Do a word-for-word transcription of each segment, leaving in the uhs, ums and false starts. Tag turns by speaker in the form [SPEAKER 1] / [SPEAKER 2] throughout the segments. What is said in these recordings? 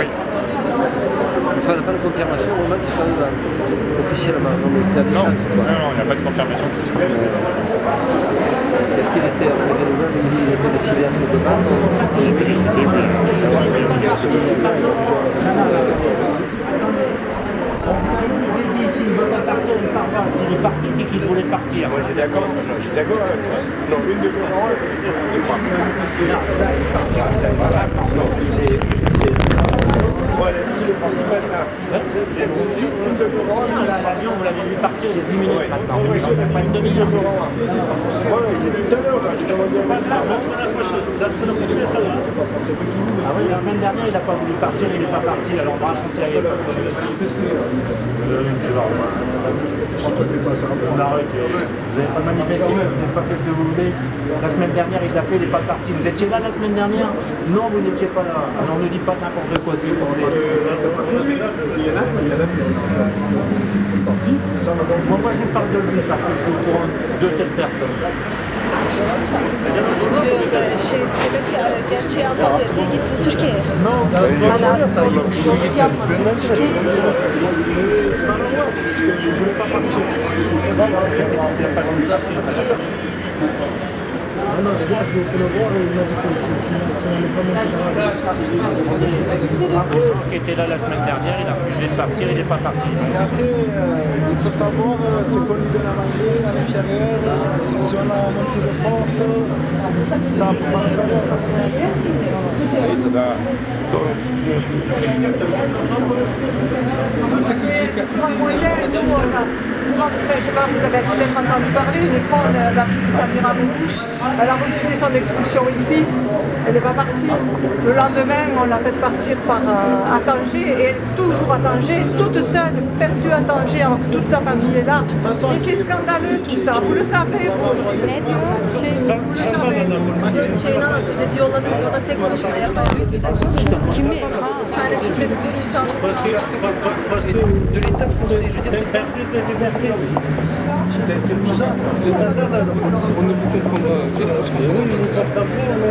[SPEAKER 1] Oui.
[SPEAKER 2] Il ne fallait pas de confirmation au moment qu'il soit là, officiellement. Non, mais il y a des
[SPEAKER 1] Non,
[SPEAKER 2] chances. Quoi.
[SPEAKER 1] non, non, il n'y a pas de confirmation.
[SPEAKER 2] Est-ce qu'il était après des nouvelles, il était décidé à se débattre?
[SPEAKER 1] Il était décidé, oui.
[SPEAKER 3] S'il ne veut pas partir, il ne part pas. S'il est parti, c'est qu'il voulait partir.
[SPEAKER 4] Moi, j'ai d'accord. Non, j'ai d'accord avec toi. Non, une de mes paroles, non, c'est. c'est... Voilà, le principal là. C'est une de mes paroles.
[SPEAKER 3] L'avion, vous l'avez vu partir il y a dix minutes maintenant. Pas une demi-heure.
[SPEAKER 4] Ouais, il est venu tout à l'heure, là. J'étais en train de dire.
[SPEAKER 3] Ah oui, la semaine dernière, il n'a pas voulu partir, il n'est pas parti. Alors, on va raconter à l'époque. On a arrêté. Vous n'avez pas manifesté, vous n'avez pas fait ce que vous voulez. La semaine dernière, il l'a fait, il n'est pas parti. Vous étiez là la semaine dernière? Non, vous n'étiez pas là. Alors ne dites pas n'importe quoi si vous voulez. Moi, moi, je vous parle de lui parce que je suis au courant de cette personne.
[SPEAKER 5] Gerçeği anladı diye gitti Türkiye'ye.
[SPEAKER 3] Non,
[SPEAKER 5] Hala zorluk yapmadı. Türkiye'ye gitti.
[SPEAKER 3] je ne voulais pas partir. C'est pas comme ça. Ah non, hier j'ai été le voir et il m'a dit qu'il n'allait pas qui était là la semaine dernière, il a refusé de partir, il n'est pas parti.
[SPEAKER 6] Et après, euh, il faut savoir euh, ce qu'on lui donne à manger à l'intérieur, euh, si on a un montée de force, ça peut pas le savoir.
[SPEAKER 4] Oui, ça va.
[SPEAKER 7] Moi, hier, nous, on a, enfin, je sais pas, vous avez peut-être entendu parler, une fois, on a quitté Samira Bouch. Elle a refusé son expulsion ici. Elle n'est pas partie. Le lendemain, on l'a fait partir par, euh, à Tanger et elle est toujours à Tanger, toute seule, perdue à Tanger, alors que toute sa famille est là. Et c'est scandaleux tout ça, vous le savez, vous aussi.
[SPEAKER 5] Ne diyor? Şey, şeyin anlatıyor dedi, yolladı diyor da tek başına yapar. Kimi? Bir tane şey dedi, bir insan.
[SPEAKER 2] De l'État français, je veux dire, c'est pas...
[SPEAKER 6] C'est c'est pour ça, c'est scandale.
[SPEAKER 2] On ne vous comprend pas. On se comprend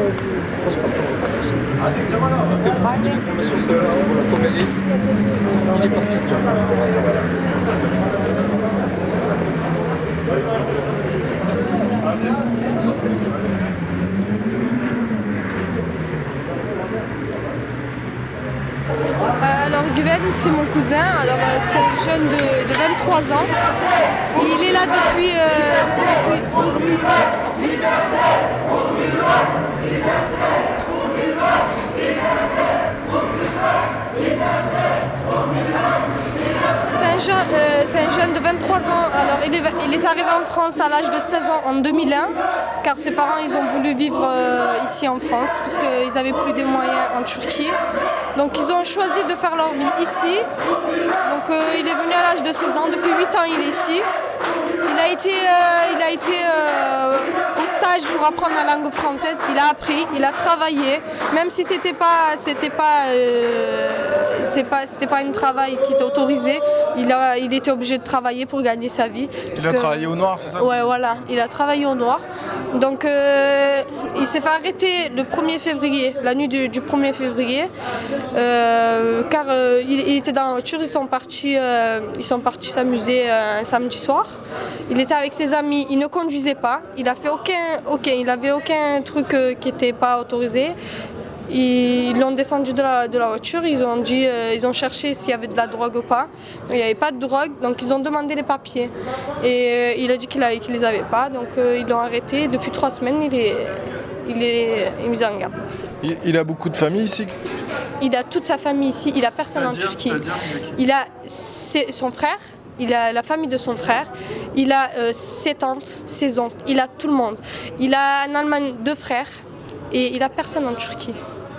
[SPEAKER 2] pas.
[SPEAKER 6] Une information que là, on l'a commandé, il est parti.
[SPEAKER 8] Alors Gwen, c'est mon cousin, alors euh, c'est un jeune de, de vingt-trois ans. Il est là depuis... Euh, depuis... C'est un, jeune, euh, c'est un jeune de vingt-trois ans. Alors il est, il est arrivé en France à l'âge de seize ans en deux mille un, car ses parents ils ont voulu vivre euh, ici en France parce qu'ils n'avaient plus de moyens en Turquie. Donc ils ont choisi de faire leur vie ici. Donc euh, il est venu à l'âge de seize ans, depuis huit ans il est ici. Il a été, euh, il a été euh, au stage pour apprendre la langue française, il a appris, il a travaillé, même si c'était pas, c'était pas, euh, c'est pas, c'était pas un travail qui était autorisé, il, a, il était obligé de travailler pour gagner sa vie.
[SPEAKER 4] Il a
[SPEAKER 8] que,
[SPEAKER 4] travaillé au noir, c'est ça?
[SPEAKER 8] Ouais, voilà, il a travaillé au noir. Donc euh, il s'est fait arrêter le premier février, la nuit du, du premier février, euh, car euh, il, il était dans la voiture, ils sont partis, euh, ils sont partis s'amuser euh, un samedi soir. Il était avec ses amis, il ne conduisait pas, il a fait aucun, aucun, il avait aucun truc euh, qui n'était pas autorisé. Ils l'ont descendu de la, de la voiture, ils ont, dit, euh, ils ont cherché s'il y avait de la drogue ou pas. Il n'y avait pas de drogue, donc ils ont demandé les papiers. Et euh, il a dit qu'il ne les avait pas, donc euh, ils l'ont arrêté. Depuis trois semaines, il est, il est, il est mis en garde.
[SPEAKER 4] Il, il a beaucoup de famille ici?
[SPEAKER 8] Il a toute sa famille ici, il n'a personne en Turquie. Il a ses, son frère, il a la famille de son frère, il a euh, ses tantes, ses oncles, il a tout le monde. Il a en Allemagne deux frères et il n'a personne en Turquie.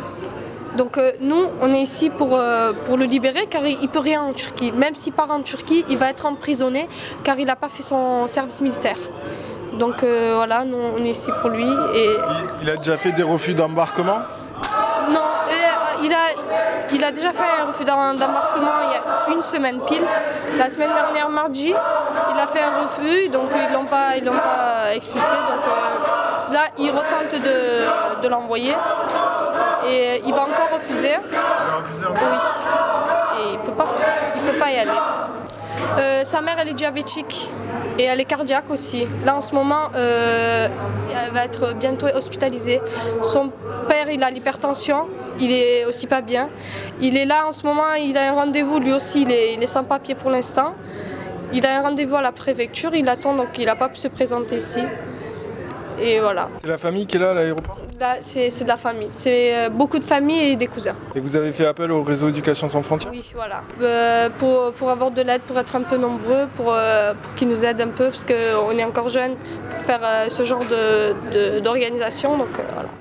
[SPEAKER 8] Donc euh, nous, on est ici pour, euh, pour le libérer car il ne peut rien en Turquie. Même s'il part en Turquie, il va être emprisonné car il n'a pas fait son service militaire. Donc euh, voilà, nous on est ici pour lui. Et...
[SPEAKER 4] Il, il a déjà fait des refus d'embarquement?
[SPEAKER 8] Non, euh, il, a, il a déjà fait un refus d'embarquement il y a une semaine pile. La semaine dernière, mardi, il a fait un refus, donc ils ne l'ont pas, ils l'ont pas expulsé. Donc euh, là, il retente de, de l'envoyer. Et il va encore refuser.
[SPEAKER 6] refusé encore?
[SPEAKER 8] Oui. Et il peut pas, il peut pas y aller. Euh, sa mère, elle est diabétique et elle est cardiaque aussi. Là, en ce moment, euh, elle va être bientôt hospitalisée. Son père, il a l'hypertension, il est aussi pas bien. Il est là en ce moment, il a un rendez-vous, lui aussi, il est, il est sans papier pour l'instant. Il a un rendez-vous à la préfecture, il attend, donc il n'a pas pu se présenter ici. Et voilà.
[SPEAKER 6] C'est la famille qui est là à l'aéroport?
[SPEAKER 8] Là, c'est de la famille. C'est euh, beaucoup de familles et des cousins.
[SPEAKER 6] Et vous avez fait appel au réseau Éducation sans frontières?
[SPEAKER 8] Oui, voilà. Euh, pour, pour avoir de l'aide, pour être un peu nombreux, pour, euh, pour qu'ils nous aident un peu, parce qu'on est encore jeunes pour faire euh, ce genre de, de, d'organisation. Donc euh, voilà.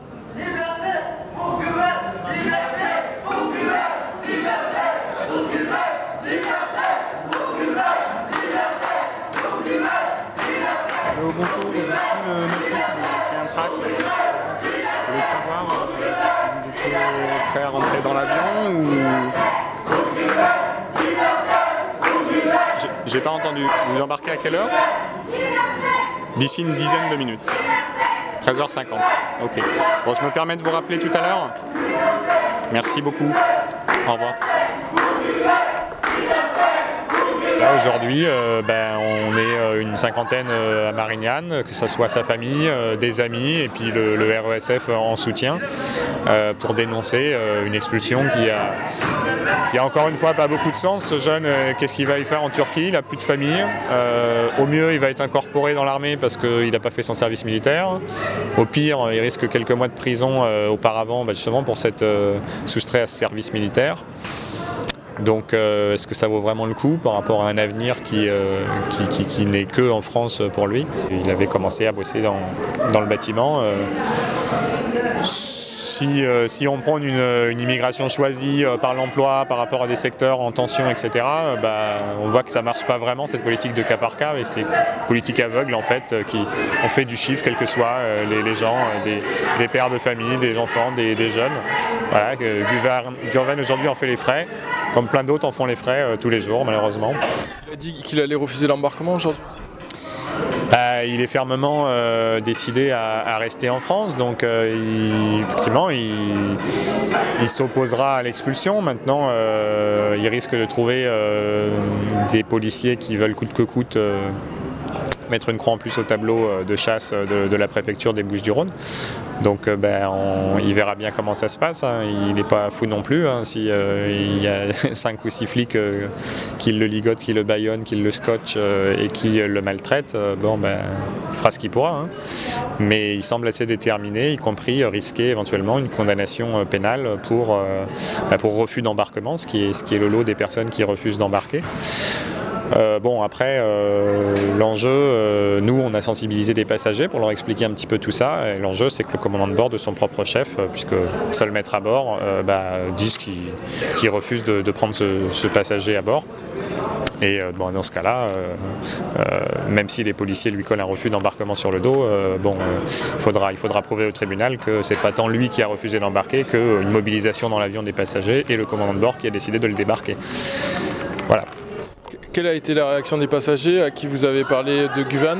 [SPEAKER 1] Au bon cours, j'ai un tract. Je voulais savoir, vous étiez prêt à rentrer dans l'avion ou... J'ai pas entendu. Vous embarquez à quelle heure? D'ici une dizaine de minutes. treize heures cinquante. Ok. Bon, je me permets de vous rappeler tout à l'heure. Merci beaucoup. Au revoir. Là aujourd'hui, euh, ben, on est euh, une cinquantaine euh, à Marignane, que ce soit sa famille, euh, des amis et puis le, le R E S F en soutien euh, pour dénoncer euh, une expulsion qui a, qui a encore une fois pas beaucoup de sens. Ce jeune, euh, qu'est-ce qu'il va y faire en Turquie? Il n'a plus de famille. Euh, au mieux, il va être incorporé dans l'armée parce qu'il n'a pas fait son service militaire. Au pire, il risque quelques mois de prison euh, auparavant, ben, justement pour s'être euh, soustrait à ce service militaire. Donc euh, est-ce que ça vaut vraiment le coup par rapport à un avenir qui, euh, qui, qui, qui n'est que en France pour lui? Il avait commencé à bosser dans, dans le bâtiment. Euh, si, euh, si on prend une, une immigration choisie euh, par l'emploi, par rapport à des secteurs en tension, et cetera, euh, bah, on voit que ça ne marche pas vraiment cette politique de cas par cas, et c'est une politique aveugle en fait, euh, qui on fait du chiffre, quels que soient euh, les, les gens, euh, des, des pères de famille, des enfants, des, des jeunes. Voilà, Guven aujourd'hui en fait les frais, comme plein d'autres en font les frais euh, tous les jours malheureusement.
[SPEAKER 6] Il a dit qu'il allait refuser l'embarquement aujourd'hui?
[SPEAKER 1] Bah, il est fermement euh, décidé à, à rester en France, donc euh, il, effectivement il, il s'opposera à l'expulsion. Maintenant euh, il risque de trouver euh, des policiers qui veulent coûte que coûte euh, mettre une croix en plus au tableau de chasse de, de la préfecture des Bouches-du-Rhône. Donc euh, ben, on, il verra bien comment ça se passe, hein. Il n'est pas fou non plus, hein. Si euh, il y a cinq ou six flics euh, qui le ligotent, qui le bâillonnent, qui le scotchent euh, et qui euh, le maltraitent, euh, bon ben il fera ce qu'il pourra, hein. Mais il semble assez déterminé, y compris euh, risquer éventuellement une condamnation euh, pénale pour, euh, ben, pour refus d'embarquement, ce qui est, ce qui est le lot des personnes qui refusent d'embarquer. Euh, bon après euh, l'enjeu, euh, nous on a sensibilisé des passagers pour leur expliquer un petit peu tout ça, et l'enjeu c'est que le commandant de bord de son propre chef, euh, puisque seul maître à bord, euh, bah, disent qu'il qu'il refuse de, de prendre ce, ce passager à bord. Et euh, bon, dans ce cas-là, euh, euh, même si les policiers lui collent un refus d'embarquement sur le dos, euh, bon, euh, il faudra, il faudra prouver au tribunal que c'est pas tant lui qui a refusé d'embarquer qu'une mobilisation dans l'avion des passagers et le commandant de bord qui a décidé de le débarquer. Voilà.
[SPEAKER 6] Quelle a été la réaction des passagers à qui vous avez parlé de Guven?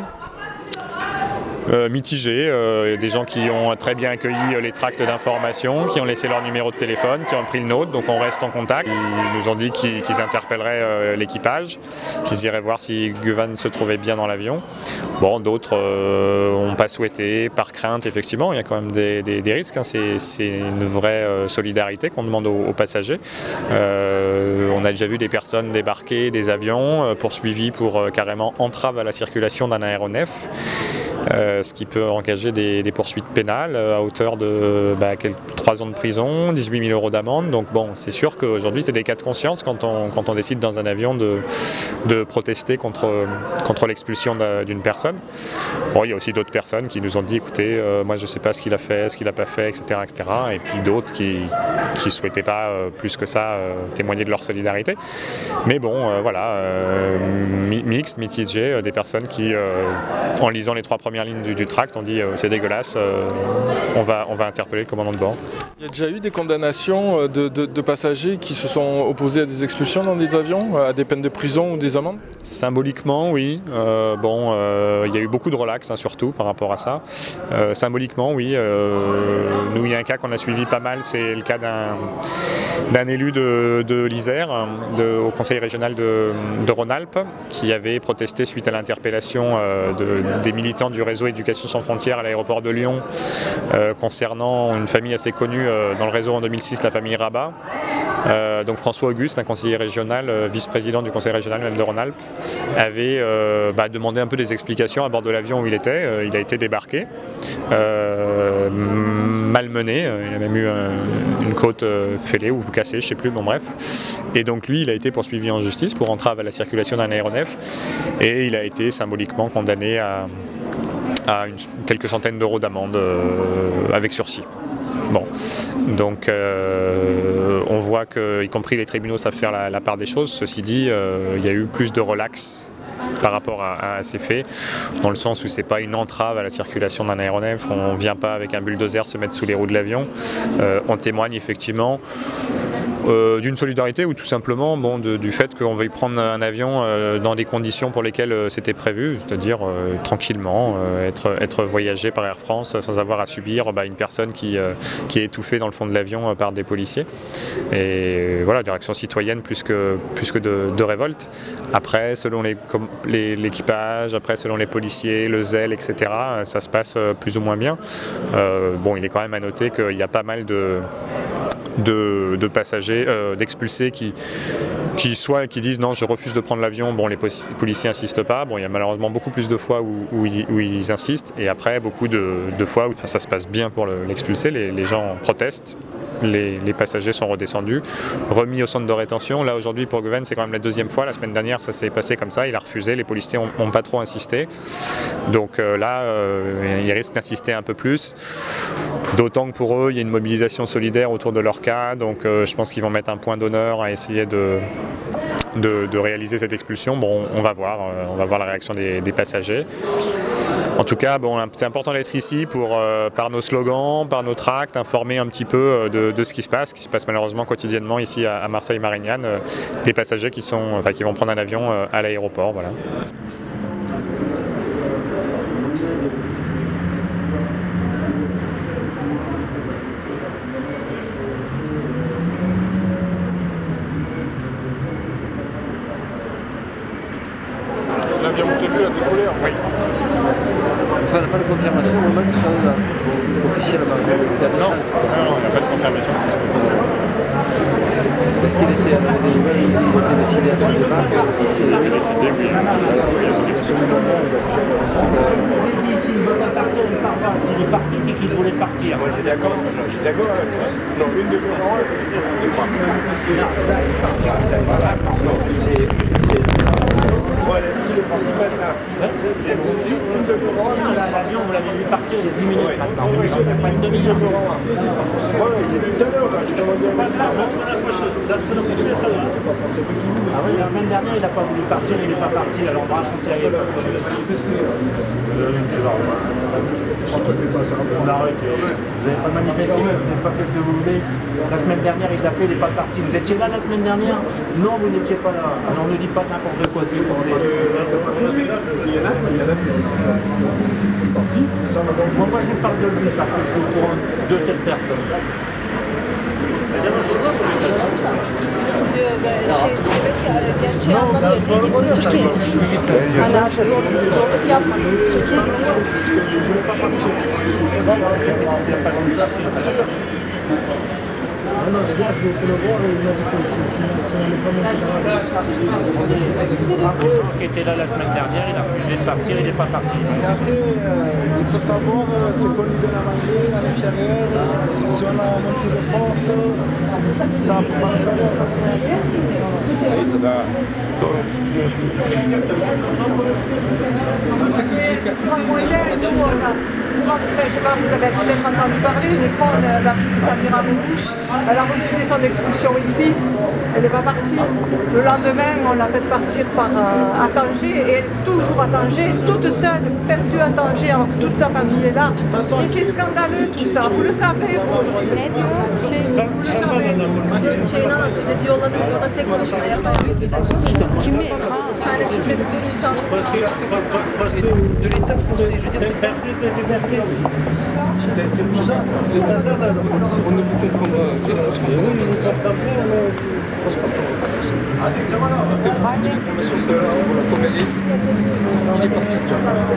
[SPEAKER 1] Euh, mitigé, euh, des gens qui ont très bien accueilli les tracts d'information, qui ont laissé leur numéro de téléphone, qui ont pris le nôtre, donc on reste en contact. Ils nous ont dit qu'ils qu'ils interpelleraient euh, l'équipage, qu'ils iraient voir si Guven se trouvait bien dans l'avion. Bon, d'autres n'ont euh, pas souhaité, par crainte, effectivement, il y a quand même des, des, des risques, hein. C'est une vraie euh, solidarité qu'on demande aux, aux passagers. Euh, on a déjà vu des personnes débarquer des avions, euh, poursuivies pour euh, carrément entrave à la circulation d'un aéronef. Euh, ce qui peut engager des, des poursuites pénales à hauteur de bah, quelques, trois ans de prison, dix-huit mille euros d'amende. Donc bon, c'est sûr qu'aujourd'hui c'est des cas de conscience quand on, quand on décide dans un avion de, de protester contre, contre l'expulsion d'une personne. Bon, il y a aussi d'autres personnes qui nous ont dit écoutez, euh, moi je ne sais pas ce qu'il a fait, ce qu'il n'a pas fait, et cetera, et cetera. Et puis d'autres qui ne souhaitaient pas euh, plus que ça euh, témoigner de leur solidarité. Mais bon, euh, voilà, euh, mixte, mitigé, euh, des personnes qui, euh, en lisant les trois premiers première ligne du, du tract ont dit euh, c'est dégueulasse, euh, on, va, on va interpeller le commandant de bord.
[SPEAKER 9] Il y a déjà eu des condamnations de, de, de passagers qui se sont opposés à des expulsions dans des avions, à des peines de prison ou des amendes?
[SPEAKER 1] Symboliquement, oui. Euh, bon, euh, il y a eu beaucoup de relax, hein, surtout par rapport à ça. Euh, symboliquement, oui. Euh, nous, il y a un cas qu'on a suivi pas mal, c'est le cas d'un d'un élu de, de l'Isère, de, au conseil régional de, de Rhône-Alpes, qui avait protesté suite à l'interpellation euh, de, des militants du réseau Éducation sans frontières à l'aéroport de Lyon, euh, concernant une famille assez connue euh, dans le réseau en deux mille six, la famille Rabat. Euh, donc François Auguste, un conseiller régional, euh, vice-président du conseil régional même de Rhône-Alpes, avait euh, bah, demandé un peu des explications à bord de l'avion où il était. Euh, il a été débarqué, euh, malmené, il a même eu un, une côte euh, fêlée ou cassée, je ne sais plus, bon bref. Et donc lui, il a été poursuivi en justice pour entrave à la circulation d'un aéronef et il a été symboliquement condamné à, à une, quelques centaines d'euros d'amende euh, avec sursis. Bon, donc euh, on voit que, y compris les tribunaux savent faire la, la part des choses. Ceci dit, euh, il y a eu plus de relax par rapport à, à ces faits, dans le sens où c'est pas une entrave à la circulation d'un aéronef, on ne vient pas avec un bulldozer se mettre sous les roues de l'avion. Euh, on témoigne effectivement Euh, d'une solidarité ou tout simplement bon, de, du fait qu'on veuille prendre un avion euh, dans des conditions pour lesquelles euh, c'était prévu, c'est-à-dire euh, tranquillement, euh, être, être voyagé par Air France sans avoir à subir bah, une personne qui, euh, qui est étouffée dans le fond de l'avion euh, par des policiers. Et voilà, des réactions citoyennes plus que, plus que de, de révolte. Après, selon les, les, l'équipage, après selon les policiers, le zèle, et cetera, ça se passe plus ou moins bien. Euh, bon, il est quand même à noter qu'il y a pas mal de... De, de passagers, euh, d'expulsés qui, qui soit qui disent non je refuse de prendre l'avion, bon les policiers insistent pas, bon il y a malheureusement beaucoup plus de fois où, où, ils, où ils insistent et après beaucoup de, de fois où enfin, ça se passe bien pour le, l'expulsé, les, les gens protestent, les, les passagers sont redescendus, remis au centre de rétention. Là aujourd'hui pour Goven c'est quand même la deuxième fois, la semaine dernière ça s'est passé comme ça, il a refusé, les policiers n'ont pas trop insisté, donc euh, là euh, ils risquent d'insister un peu plus, d'autant que pour eux il y a une mobilisation solidaire autour de leur cas, donc euh, je pense qu'ils vont mettre un point d'honneur à essayer de, de, de réaliser cette expulsion. Bon, on va voir, euh, on va voir la réaction des, des passagers. En tout cas, bon, c'est important d'être ici pour, euh, par nos slogans, par nos tracts, informer un petit peu de, de ce qui se passe, ce qui se passe malheureusement quotidiennement ici à, à Marseille-Marignane, euh, des passagers qui, sont, enfin, qui vont prendre un avion euh, à l'aéroport. Voilà.
[SPEAKER 9] L'avion prévu a décollé en fait.
[SPEAKER 2] Enfin, on n'a pas de confirmation au moment qu'il soit là, officiellement. Il y a des
[SPEAKER 1] Non,
[SPEAKER 2] chances.
[SPEAKER 1] non, non, on n'a pas de confirmation.
[SPEAKER 2] Parce qu'il était à des nouvelles, il était décidé à son départ.
[SPEAKER 1] Il était décidé, oui.
[SPEAKER 3] S'il est parti, c'est qu'il voulait partir.
[SPEAKER 4] Moi, j'ai d'accord, j'ai d'accord avec toi. Non, une de mes parents, non, c'est. Moi, le principal là, c'est une de mes parents.
[SPEAKER 3] L'avion, vous l'avez vu partir il y a dix minutes maintenant. Même pas une demi-heure.
[SPEAKER 4] Moi, il est tout à l'heure, quand j'ai commandé un
[SPEAKER 3] Ah oui, la semaine dernière, il n'a pas voulu partir, il n'est pas parti, alors on va raconter à l'époque. On l'arrête. Vous n'avez pas manifesté, vous n'avez pas fait ce que vous voulez. La semaine dernière, il l'a fait, il n'est pas parti. Vous étiez là la semaine dernière? Non, vous n'étiez pas là. Alors ne dites pas n'importe quoi, s'il vous plaît. Moi, moi, je vous parle de lui parce que je suis au courant de cette personne.
[SPEAKER 5] Gerçeği anlamıyor diye gitti Türkiye'ye. Hala zorluk yapmadı. Türkiye'ye
[SPEAKER 6] Non, les gars, j'ai été le voir et il m'a dit qu'il n'allait pas monter dans l'avion.
[SPEAKER 3] Jean qui était là la semaine dernière, il a refusé de partir, il n'est pas parti.
[SPEAKER 6] Et après, euh, il faut savoir euh, ce qu'on lui donne à manger à l'intérieur, euh, si on a un montée de force, ça on peut pas le savoir.
[SPEAKER 7] Poi lei suona enfin, je sais pas, vous avez peut-être entendu parler, une fois, on a la petite Samira Moubouche, elle a refusé son expulsion ici, elle n'est pas partie. Le lendemain, on l'a fait partir par, euh, à Tanger, et elle est toujours à Tanger, toute seule, perdue à Tanger, alors que toute sa famille est là. Et c'est scandaleux tout ça, vous le savez, vous aussi. Vous le savez.
[SPEAKER 5] Şeyin anlatıyor dedi yolladınız orada tek başına yapamıyorsunuz. Kimi? Bir tane şey dedi bir insan.
[SPEAKER 2] Parce que, parce que de l'État français, je veux dire, c'est pas...
[SPEAKER 4] C'est pour ça. On ne vous comprend pas. On se comprend. On se comprend. L'information que là, comme elle est, il est parti.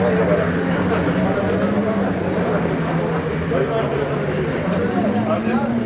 [SPEAKER 5] Thank you.